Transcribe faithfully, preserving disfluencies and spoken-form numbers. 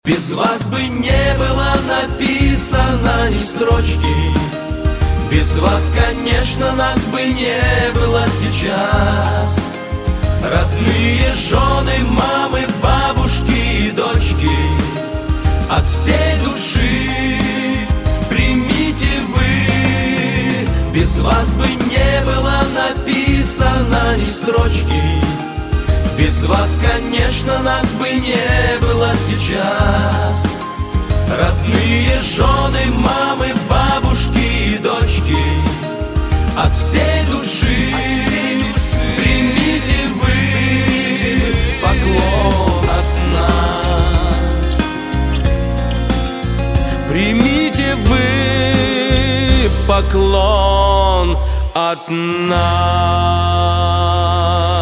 Без вас бы не было написано ни строчки. Без вас, конечно, нас бы не было сейчас. Родные жены, мамы, бабушки и дочки, от всей души примите вы. Без вас бы не было написано ни строчки. Без вас, конечно, нас бы не было сейчас. Родные жены, мамы, бабушки и дочки, от всей души, от всей души примите вы поклон от нас. Примите вы поклон от нас.